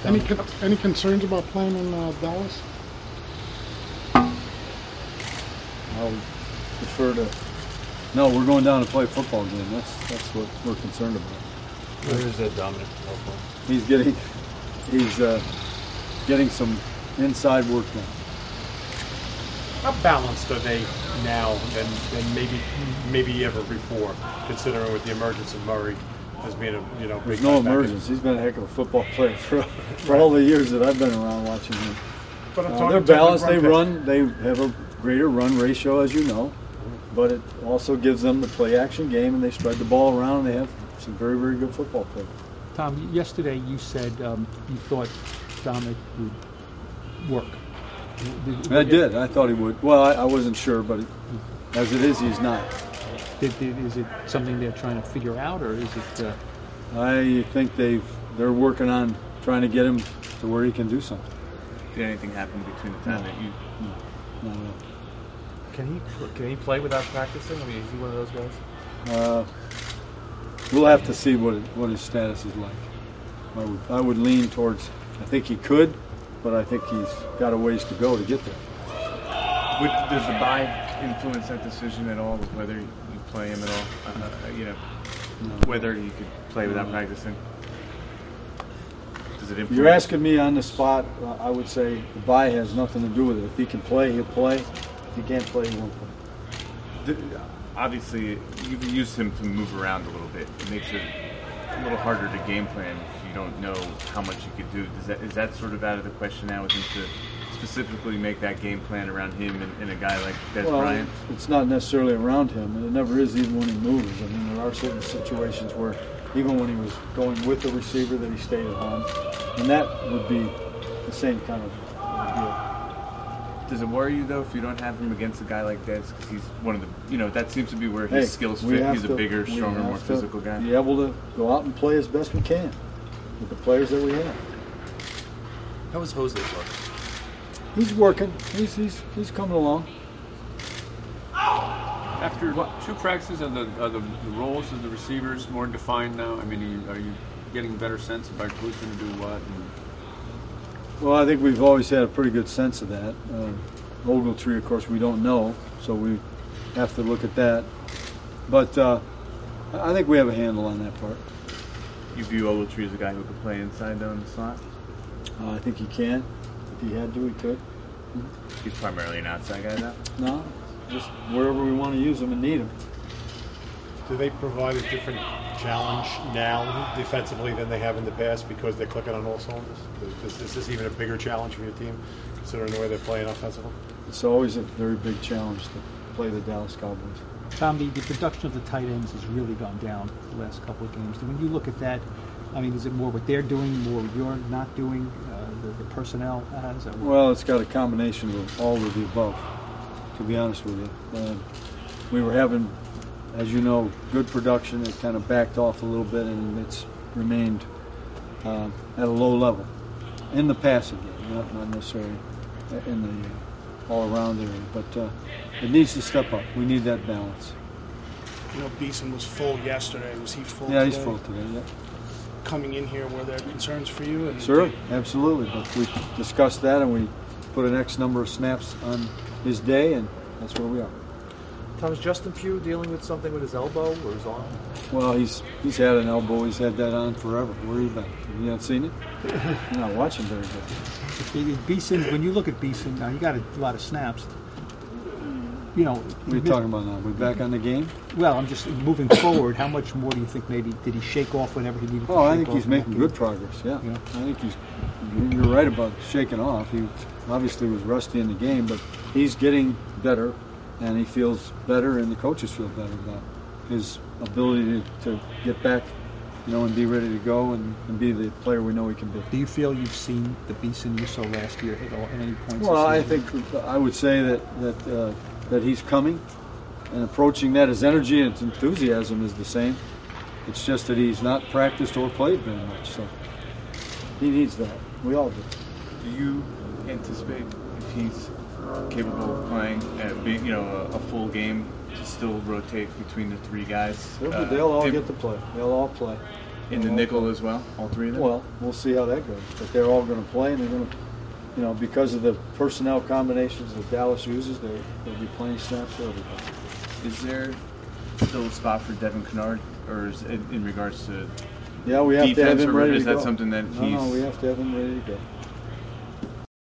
Any concerns about playing in Dallas? I'll defer to. No, we're going down to play a football game. That's what we're concerned about. Where is that Dominic? He's getting some inside work done. How balanced are they now than maybe ever before, considering with the emergence of Murray as being a big There's no guy back emergence. He's been a heck of a football player for all the years that I've been around watching him. But I'm talking They're in terms of balanced. They run run. They have a greater run ratio, as you know, but it also gives them the play-action game, and they spread the ball around. And they have some very, very good football players. Tom, yesterday you said you thought Dominic would work. I did. I thought he would. Well, I wasn't sure, but as it is, he's not. Is it something they're trying to figure out, or is it? I think they're working on trying to get him to where he can do something. Did anything happen between the time that you? Not at all. Can he play without practicing? I mean, is he one of those guys? We'll have to see what his status is like. I would lean towards. I think he could, but I think he's got a ways to go to get there. Does the bye influence that decision at all, with whether you play him at all? Whether you could play without practicing? Does it influence? You're asking me on the spot. I would say the bye has nothing to do with it. If he can play, he'll play. If he can't play, he won't play. Obviously, you can use him to move around a little bit. It makes it a little harder to game plan if you don't know how much you could do. Is that sort of out of the question now with him to specifically make that game plan around him and a guy like Des Bryant? It's not necessarily around him, and it never is even when he moves. I mean, there are certain situations where even when he was going with the receiver that he stayed at home, and that would be the same kind of deal. Does it worry you, though, if you don't have him against a guy like Des? Because he's one of the, that seems to be where his skills fit. He's a bigger, stronger, more physical guy. Be able to go out and play as best we can with the players that we have. How was Jose work? He's working. He's coming along. After 2 practices, are the roles of the receivers more defined now? I mean, are you getting a better sense about who's going to do what? Well, I think we've always had a pretty good sense of that. Ogletree, of course, we don't know, so we have to look at that. But I think we have a handle on that part. You view Ogletree as a guy who could play inside, though, in the slot? I think he can. If he had to, he could. He's primarily an outside guy, though? No, just wherever we want to use him and need him. Do they provide a different challenge now defensively than they have in the past because they're clicking on all cylinders? Is this even a bigger challenge for your team, considering the way they're playing offensively? It's always a very big challenge to play the Dallas Cowboys. Tom, the production of the tight ends has really gone down the last couple of games. When you look at that, I mean, is it more what they're doing, more what you're not doing, the personnel has? Well, it's got a combination of all of the above, to be honest with you. We were having, as you know, good production. It kind of backed off a little bit, and it's remained at a low level in the passing game, not necessarily in the all-around area. But it needs to step up. We need that balance. Beeson was full yesterday. Was he full today? Yeah, he's today? full today, yeah. Coming in here, were there concerns for you? Sure, absolutely. But we discussed that, and we put an X number of snaps on his day, and that's where we are. Tom, is Justin Pugh dealing with something with his elbow or his arm? Well, he's had an elbow. He's had that on forever. Where have you been? You haven't seen it? You're not watching very good. Beeson, when you look at Beeson, now he got a lot of snaps. What are you talking about now? We back on the game? Well, I'm just moving forward. How much more do you think maybe did he shake off whenever he needed to? I think he's making good progress. Yeah, I think you're right about shaking off. He obviously was rusty in the game, but he's getting better, and he feels better, and the coaches feel better about his ability to get back, and be ready to go and be the player we know he can be. Do you feel you've seen the Beeson you saw last year at any point? Well, I think I would say that he's coming and approaching that. His energy and his enthusiasm is the same. It's just that he's not practiced or played very much, so he needs that. We all do. Do you anticipate if he's capable of playing a full game to still rotate between the 3 guys? They'll all get to play. They'll all play. In the nickel as well, all three of them? Well, we'll see how that goes. But they're all going to play, and they're going to, you know, because of the personnel combinations that Dallas uses, they'll be playing snaps for everybody. Is there still a spot for Devin Kennard, or is it in regards to Yeah, we have to have defense, him or ready is to go. that something that No, he's... we have to have him ready to go.